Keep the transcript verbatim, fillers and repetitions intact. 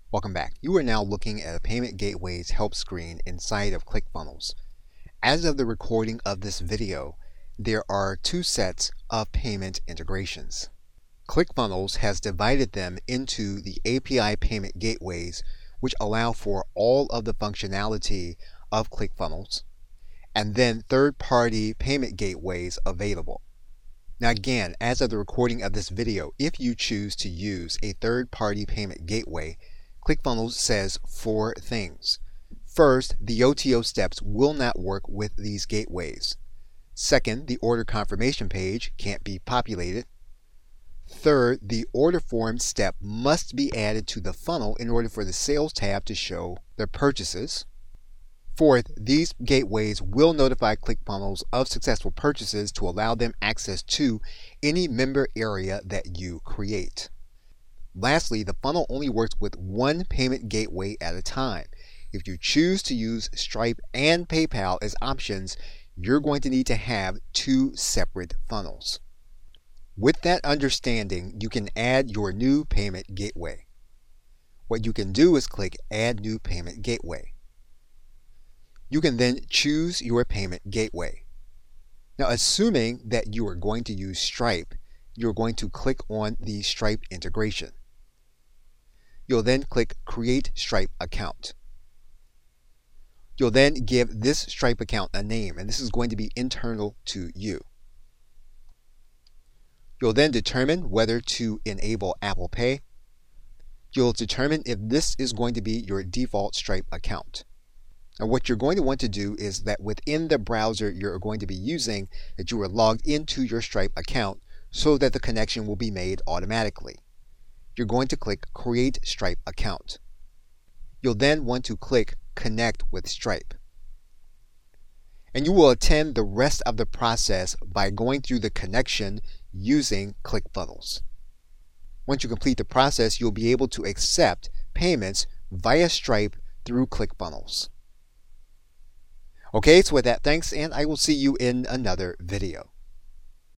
Welcome back. You are now looking at a Payment Gateway's help screen inside of ClickFunnels. As of the recording of this video, there are two sets of payment integrations. ClickFunnels has divided them into the A P I payment gateways, which allow for all of the functionality of ClickFunnels, and then third-party payment gateways available. Now again, as of the recording of this video, if you choose to use a third-party payment gateway, ClickFunnels says four things. First, the O T O steps will not work with these gateways. Second, the order confirmation page can't be populated. Third, the order form step must be added to the funnel in order for the sales tab to show their purchases. Fourth, these gateways will notify ClickFunnels of successful purchases to allow them access to any member area that you create. Lastly, the funnel only works with one payment gateway at a time. If you choose to use Stripe and PayPal as options, you're going to need to have two separate funnels. With that understanding, you can add your new payment gateway. What you can do is click Add New Payment Gateway. You can then choose your payment gateway. Now, assuming that you are going to use Stripe, you're going to click on the Stripe integration. You'll then click Create Stripe Account. You'll then give this Stripe account a name, and this is going to be internal to you. You'll then determine whether to enable Apple Pay. You'll determine if this is going to be your default Stripe account. Now, what you're going to want to do is that within the browser you're going to be using, that you are logged into your Stripe account so that the connection will be made automatically. You're going to click Create Stripe Account. You'll then want to click Connect with Stripe. And you will attend the rest of the process by going through the connection using ClickFunnels. Once you complete the process, you'll be able to accept payments via Stripe through ClickFunnels. Okay, so with that, thanks, and I will see you in another video.